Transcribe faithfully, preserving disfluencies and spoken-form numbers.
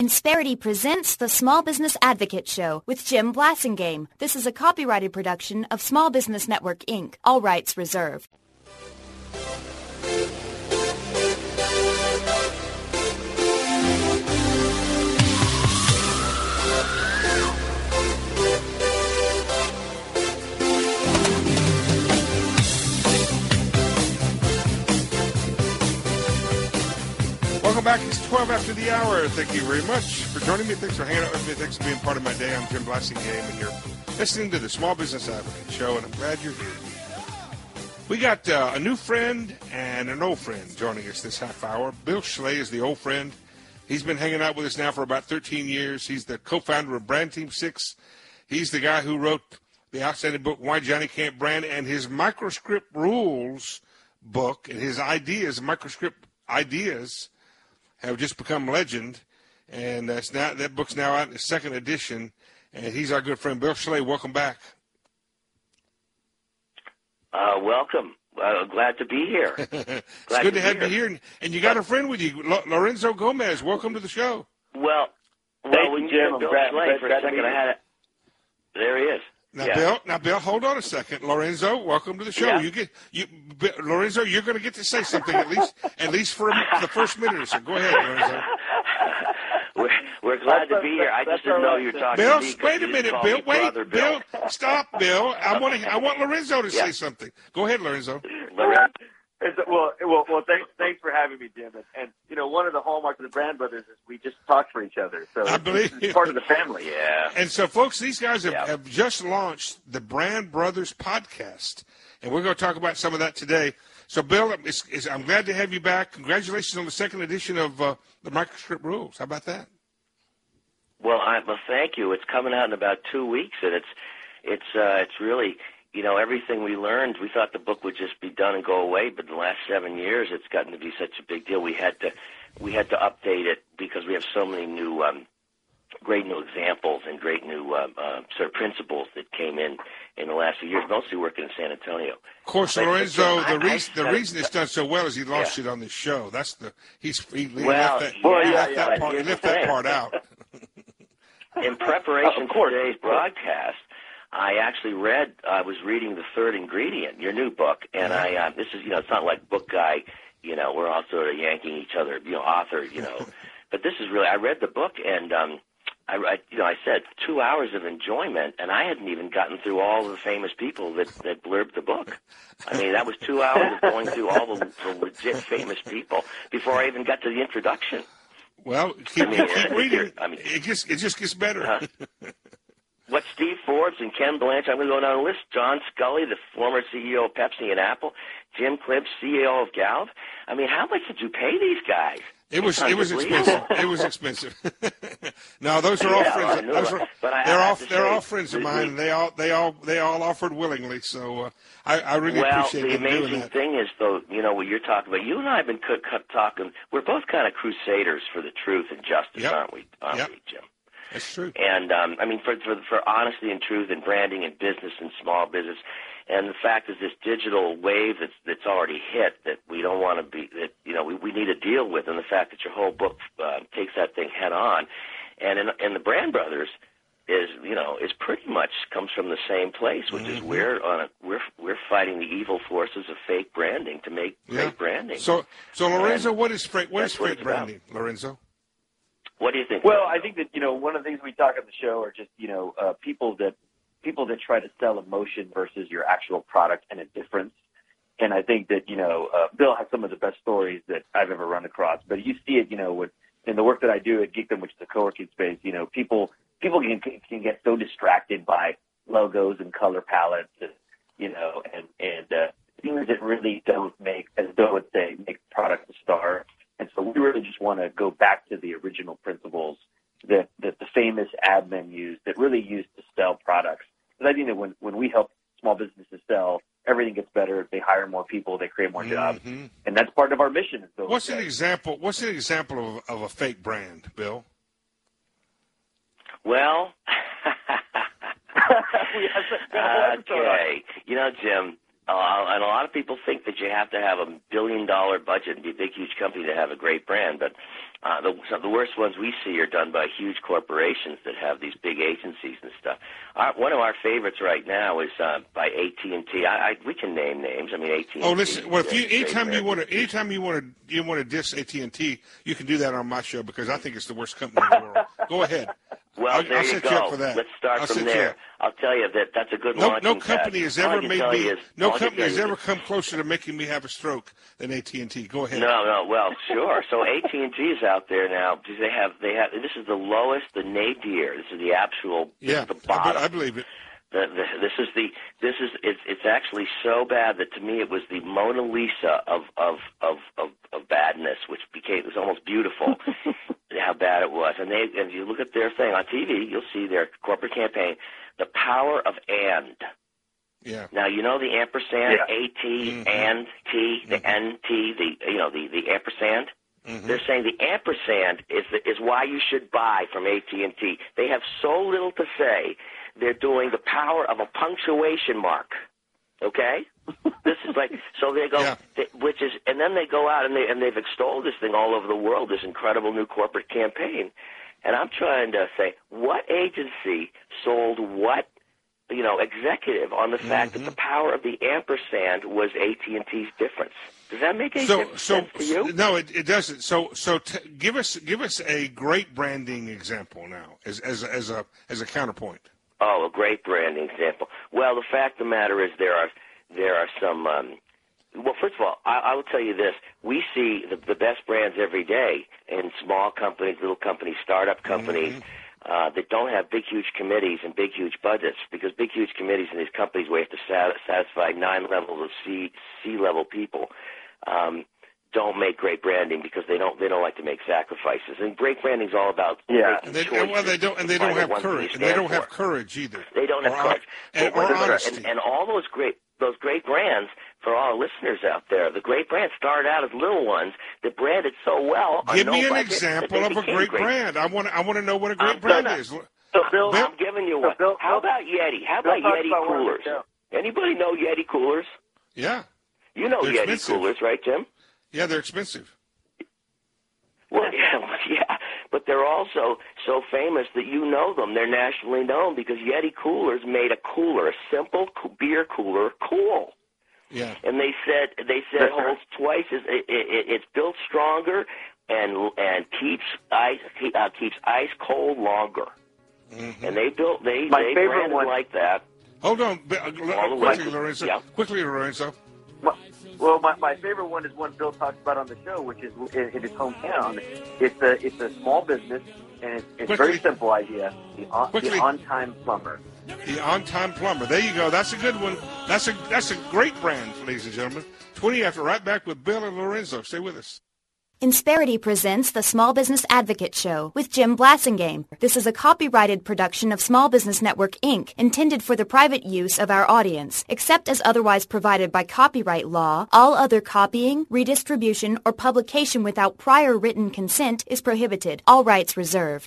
Insperity presents the Small Business Advocate Show with Jim Blasingame. This is a copyrighted production of Small Business Network, Incorporated. All rights reserved. Welcome back. It's twelve after the hour. Thank you very much for joining me. Thanks for hanging out with me. Thanks for being part of my day. I'm Jim Blasingame, and you're listening to the Small Business Advocate Show, and I'm glad you're here. We got uh, a new friend and an old friend joining us this half hour. Bill Schley is the old friend. He's been hanging out with us now for about thirteen years. He's the co-founder of Brand Team Six. He's the guy who wrote the outstanding book, Why Johnny Can't Brand, and his Microscript Rules book, and his ideas, Microscript Ideas, have just become legend, and that's now, that book's now out in the second edition, and he's our good friend, Bill Schley. Welcome back. Uh, welcome. Uh, glad to be here. It's glad good to, to have here. you here, and, and you got a friend with you, L- Lorenzo Gomez. Welcome to the show. Well, well, Thank when you, you Jim. said Bill glad, Schley for a glad second, I had it. There he is. Now, yeah. Bill. Now, Bill. Hold on a second, Lorenzo. Welcome to the show. Yeah. You get you, B- Lorenzo. You're going to get to say something at least, at least for the first minute or so. Go ahead, Lorenzo. We're, we're glad to be here. I just didn't know you were talking Bill, to me. wait a minute, Bill. Wait, Bill. Bill. Stop, Bill. I want to. I want Lorenzo to Yeah. say something. Go ahead, Lorenzo. Lorenzo. It's, well, well, well. Thanks, thanks for having me, Jim. And, and you know, one of the hallmarks of the Brand Brothers is we just talk for each other. So I it's, believe it's part of the family. Yeah. And so, folks, these guys have, Yeah. have just launched the Brand Brothers podcast, and we're going to talk about some of that today. So, Bill, it's, it's, I'm glad to have you back. Congratulations on the second edition of uh, the Microscript Rules. How about that? Well, I, well, thank you. It's coming out in about two weeks, and it's it's uh, it's really, you know, everything we learned. We thought the book would just be done and go away, but in the last seven years, it's gotten to be such a big deal. We had to we had to update it because we have so many new, um, great new examples and great new um, uh, sort of principles that came in in the last few years. Mostly working in San Antonio. Of course, But, Lorenzo. but, the I, reason I, the reason it's done so well is he launched Yeah. it on the show. That's the he's he, he Well, left that, yeah, he left yeah, that part. He here's left the that thing. part out. In preparation Of for course. today's broadcast, I actually read, I was reading The Third Ingredient, your new book, and I, uh, this is, you know, it's not like book guy, you know, we're all sort of yanking each other, you know, author, you know, but this is really, I read the book, and, um, I, I, you know, I said two hours of enjoyment, and I hadn't even gotten through all the famous people that, that blurbed the book. I mean, that was two hours of going through all the, the legit famous people before I even got to the introduction. Well, keep, I mean, keep uh, reading. I mean- it just it just gets better. Uh, What Steve Forbes and Ken Blanchard, I'm going to go down the list. John Scully, the former C E O of Pepsi and Apple. Jim Clibb, C E O of Galv. I mean, how much did you pay these guys? It was It's it was unbelievable. expensive. It was expensive. No, those are all Yeah, I friends. knew Those it. are, But I they're all have to they're say, all friends of the- mine. And they all they all they all offered willingly. So uh, I, I really Well, appreciate the them doing amazing that. thing is, though, you know, what you're talking about, you and I have been c- c- talking, we're both kind of crusaders for the truth and justice, Yep. aren't we, aren't Yep. we, Jim? That's true. And, um, I mean, for, for for honesty and truth and branding and business and small business. And the fact is this digital wave that's that's already hit that we don't want to be, that, you know, we, we need to deal with. And the fact that your whole book uh, takes that thing head on. And in, in the Brand Brothers is, you know, is pretty much comes from the same place, which is Mhm. we're on a, we're we're fighting the evil forces of fake branding to make Yeah. great branding. So so Lorenzo, what is fake what is that's what fake it's about. branding, Lorenzo? What do you think? Well, Lorenzo? I think that you know one of the things we talk on the show are just you know uh, people that people that try to sell emotion versus your actual product and a difference. And I think that you know uh, Bill has some of the best stories that I've ever run across. But you see it, you know, with in the work that I do at Geekdom, which is a co-working space. You know, people people can can get so distracted by logos and color palettes, and you know, and and uh, things that really don't make, as Bill would say, make product a star. And so we really just want to go back to the original principles that, that the famous ad men used, that really used to sell products. Because I think that when, when we help small businesses sell, everything gets better. They hire more people. They create more jobs. Mhm. And that's part of our mission. As Bill What's would an say. example? What's an example of, of a fake brand, Bill? Well, We have some- okay. You know, Jim, Uh, and a lot of people think that you have to have a billion-dollar budget and be a big, huge company to have a great brand. But uh, the, some of the worst ones we see are done by huge corporations that have these big agencies and stuff. Our, one of our favorites right now is uh, by A T and T. I, I, we can name names. I mean, A T and T. Oh, listen. Well, if you anytime you want to, anytime you want to, you want to diss A T and T, you can do that on my show because I think it's the worst company in the world. Go ahead. Well, I'll, there I'll you set go. you up for that. Let's start I'll from there. I'll tell you that that's a good no, launching no company pad. has ever made me. Is, no company has ever come closer to making me have a stroke than A T and T. Go ahead. No, no. Well, sure. So A T and T is out there now because they have they have. This is the lowest, the nadir. This is the actual. Yeah, the bottom. I, I believe it. The, the, this is the this is it's it's actually so bad that to me it was the Mona Lisa of of of of, of badness, which became it was almost beautiful. How bad it was, and they and you look at their thing on T V, you'll see their corporate campaign, the power of and. Yeah. Now you know the ampersand, Yeah. A T Mm-hmm. and T, the Mm-hmm. N T, the you know the the ampersand. Mm-hmm. They're saying the ampersand is the, is why you should buy from A T and T. They have so little to say. They're doing the power of a punctuation mark. Okay, this is like so they go, Yeah. they, which is, and then they go out and they and they've extolled this thing all over the world. This incredible new corporate campaign, and I'm trying to say, what agency sold what, you know, executive on the fact Mm-hmm. that the power of the ampersand was A T and T's difference? Does that make any So, sense so to you? no, it, it doesn't. So, so t- give us give us a great branding example now, as as as a as a counterpoint. Oh, a great branding example. Well, the fact of the matter is there are there are some. Um, well, first of all, I, I will tell you this: we see the, the best brands every day in small companies, little companies, startup companies mm-hmm. uh, that don't have big, huge committees and big, huge budgets. Because big, huge committees in these companies where you have to sat- satisfy nine levels of C C level people. Um, don't make great branding because they don't they don't like to make sacrifices. And great branding is all about Yeah. And they, well, they don't, and they don't have courage. And they don't have courage either. They don't have or courage. And, But or what- honesty. and, and all those great those great brands for all our listeners out there, the great brands started out as little ones that branded so well. on Give no me an budget example that of they a became great brand. I want I want to know what a great I'm brand gonna- is. So, Bill, I'm giving you one. Bill- How about Yeti? How Bill about talks Yeti about one on the coolers? show. Anybody know Yeti coolers? Yeah, You know They're Yeti expensive. coolers, right, Jim? yeah, they're expensive. Well, yeah, yeah, but they're also so famous that you know them. They're nationally known because Yeti coolers made a cooler, a simple co- beer cooler, cool. Yeah. And they said they said it holds twice as it, it, it's built stronger and and keeps ice uh, keeps ice cold longer. Mm-hmm. And they built they My they favorite branded one- like that. Hold on, uh, All the quickly, way. Lorenzo. Yeah. Quickly, Lorenzo. Well, my, my favorite one is one Bill talks about on the show, which is in, in his hometown. It's a it's a small business, and it's, it's a very Quickly. simple idea. The on, Quickly. the on-time plumber. The on-time plumber. There you go. That's a good one. That's a that's a great brand, ladies and gentlemen. twenty after, right back with Bill and Lorenzo. Stay with us. Insperity presents the Small Business Advocate Show with Jim Blassingame. This is a copyrighted production of Small Business Network, Incorporated, intended for the private use of our audience. Except as otherwise provided by copyright law, all other copying, redistribution, or publication without prior written consent is prohibited. All rights reserved.